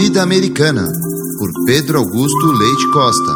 Vida Americana, por Pedro Augusto Leite Costa.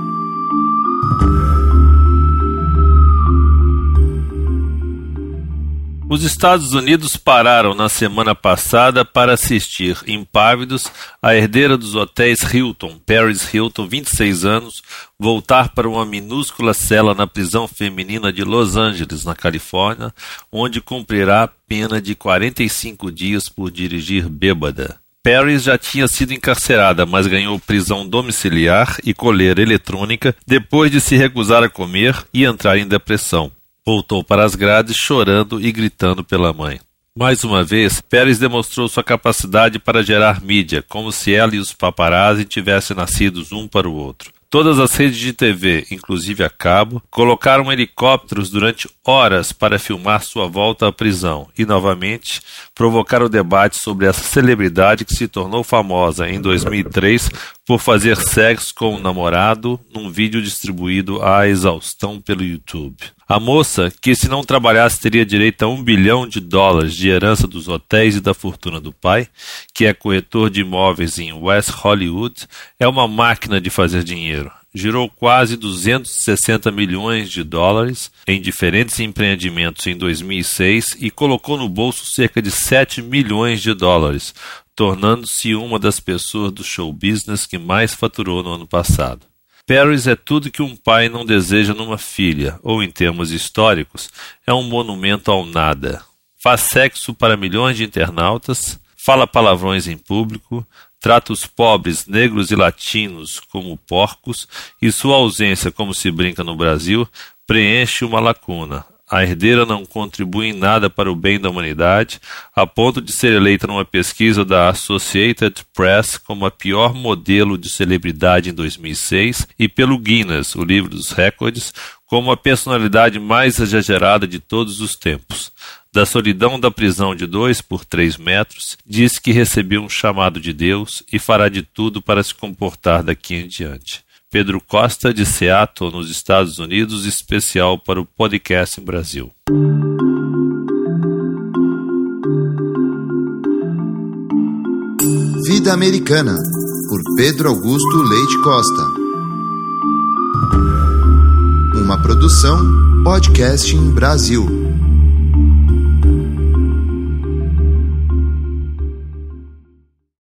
Os Estados Unidos pararam na semana passada para assistir, impávidos, a herdeira dos hotéis Hilton, Paris Hilton, 26 anos, voltar para uma minúscula cela na prisão feminina de Los Angeles, na Califórnia, onde cumprirá pena de 45 dias por dirigir bêbada. Paris já tinha sido encarcerada, mas ganhou prisão domiciliar e coleira eletrônica depois de se recusar a comer e entrar em depressão. Voltou para as grades chorando e gritando pela mãe. Mais uma vez, Paris demonstrou sua capacidade para gerar mídia, como se ela e os paparazzi tivessem nascidos um para o outro. Todas as redes de TV, inclusive a cabo, colocaram helicópteros durante horas para filmar sua volta à prisão e, novamente, provocaram debate sobre essa celebridade que se tornou famosa em 2003 por fazer sexo com um namorado num vídeo distribuído à exaustão pelo YouTube. A moça, que se não trabalhasse teria direito a $1 bilhão de herança dos hotéis e da fortuna do pai, que é corretor de imóveis em West Hollywood, é uma máquina de fazer dinheiro. Girou quase $260 milhões em diferentes empreendimentos em 2006 e colocou no bolso cerca de $7 milhões, tornando-se uma das pessoas do show business que mais faturou no ano passado. Paris é tudo que um pai não deseja numa filha, ou em termos históricos, é um monumento ao nada. Faz sexo para milhões de internautas, fala palavrões em público, trata os pobres, negros e latinos como porcos e sua ausência, como se brinca no Brasil, preenche uma lacuna. A herdeira não contribui em nada para o bem da humanidade, a ponto de ser eleita numa pesquisa da Associated Press como a pior modelo de celebridade em 2006 e pelo Guinness, o livro dos recordes, como a personalidade mais exagerada de todos os tempos. Da solidão da prisão de 2 por 3 metros, diz que recebeu um chamado de Deus e fará de tudo para se comportar daqui em diante. Pedro Costa, de Seattle, nos Estados Unidos, especial para o Podcast em Brasil. Vida Americana, por Pedro Augusto Leite Costa. Uma produção Podcast em Brasil.